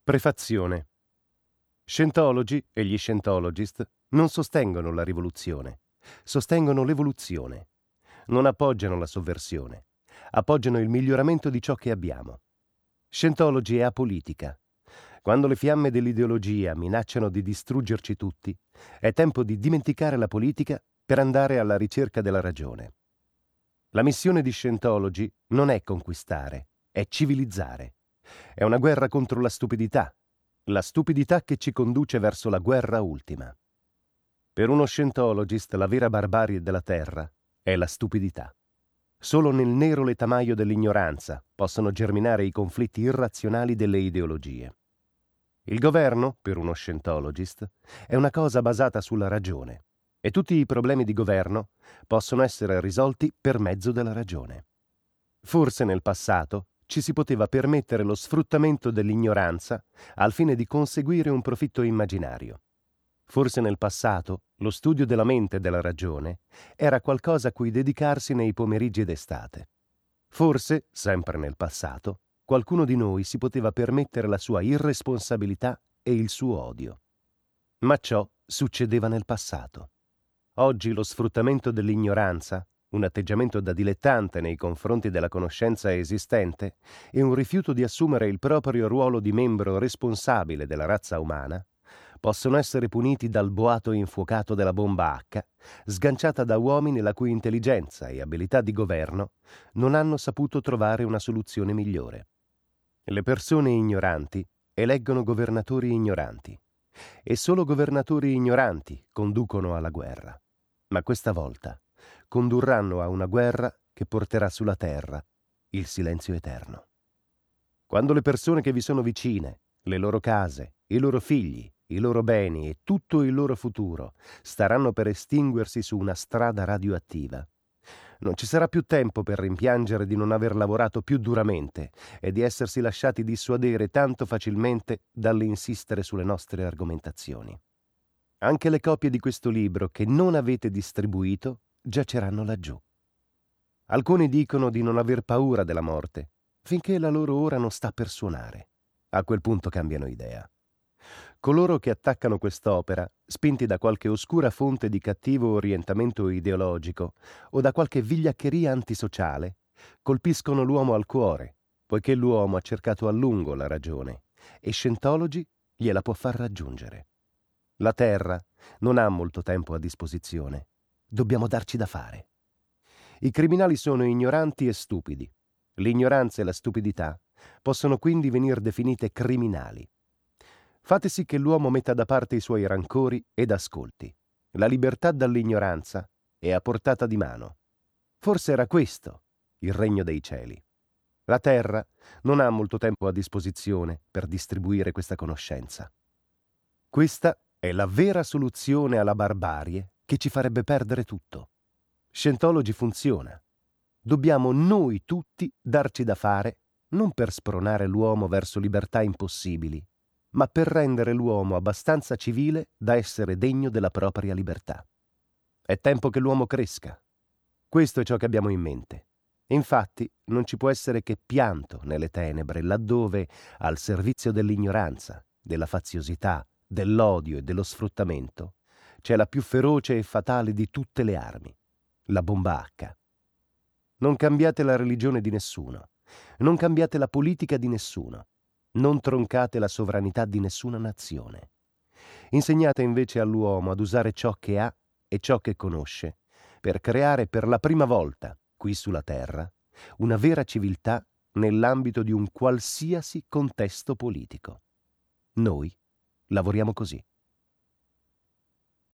Prefazione. Scientology e gli Scientologist non sostengono la rivoluzione, sostengono l'evoluzione. Non appoggiano la sovversione, appoggiano il miglioramento di ciò che abbiamo. Scientology è apolitica. Quando le fiamme dell'ideologia minacciano di distruggerci tutti, è tempo di dimenticare la politica per andare alla ricerca della ragione. La missione di Scientology non è conquistare, è civilizzare. È una guerra contro la stupidità che ci conduce verso la guerra ultima. Per uno Scientologist la vera barbarie della Terra è la stupidità. Solo nel nero letamaio dell'ignoranza possono germinare i conflitti irrazionali delle ideologie. Il governo, per uno Scientologist, è una cosa basata sulla ragione e tutti i problemi di governo possono essere risolti per mezzo della ragione. Forse nel passato ci si poteva permettere lo sfruttamento dell'ignoranza al fine di conseguire un profitto immaginario. Forse nel passato lo studio della mente e della ragione era qualcosa a cui dedicarsi nei pomeriggi d'estate. Forse, sempre nel passato, qualcuno di noi si poteva permettere la sua irresponsabilità e il suo odio. Ma ciò succedeva nel passato. Oggi lo sfruttamento dell'ignoranza, un atteggiamento da dilettante nei confronti della conoscenza esistente e un rifiuto di assumere il proprio ruolo di membro responsabile della razza umana, possono essere puniti dal boato infuocato della bomba H, sganciata da uomini la cui intelligenza e abilità di governo non hanno saputo trovare una soluzione migliore. Le persone ignoranti eleggono governatori ignoranti e solo governatori ignoranti conducono alla guerra. Ma questa volta condurranno a una guerra che porterà sulla terra il silenzio eterno. Quando le persone che vi sono vicine, le loro case, i loro figli, i loro beni e tutto il loro futuro staranno per estinguersi su una strada radioattiva, non ci sarà più tempo per rimpiangere di non aver lavorato più duramente e di essersi lasciati dissuadere tanto facilmente dall'insistere sulle nostre argomentazioni. Anche le copie di questo libro che non avete distribuito giaceranno laggiù. Alcuni dicono di non aver paura della morte, finché la loro ora non sta per suonare. A quel punto cambiano idea. Coloro che attaccano quest'opera, spinti da qualche oscura fonte di cattivo orientamento ideologico o da qualche vigliaccheria antisociale, colpiscono l'uomo al cuore, poiché l'uomo ha cercato a lungo la ragione e Scientology gliela può far raggiungere. La Terra non ha molto tempo a disposizione. Dobbiamo darci da fare. I criminali sono ignoranti e stupidi. L'ignoranza e la stupidità possono quindi venir definite criminali. Fate sì che l'uomo metta da parte i suoi rancori ed ascolti. La libertà dall'ignoranza è a portata di mano. Forse era questo il regno dei cieli. La Terra non ha molto tempo a disposizione per distribuire questa conoscenza. Questa è la vera soluzione alla barbarie che ci farebbe perdere tutto. Scientology funziona. Dobbiamo noi tutti darci da fare non per spronare l'uomo verso libertà impossibili, ma per rendere l'uomo abbastanza civile da essere degno della propria libertà. È tempo che l'uomo cresca. Questo è ciò che abbiamo in mente. Infatti, non ci può essere che pianto nelle tenebre, laddove, al servizio dell'ignoranza, della faziosità, dell'odio e dello sfruttamento, c'è la più feroce e fatale di tutte le armi, la bomba H. Non cambiate la religione di nessuno, non cambiate la politica di nessuno, non troncate la sovranità di nessuna nazione. Insegnate invece all'uomo ad usare ciò che ha e ciò che conosce per creare per la prima volta, qui sulla Terra, una vera civiltà nell'ambito di un qualsiasi contesto politico. Noi lavoriamo così.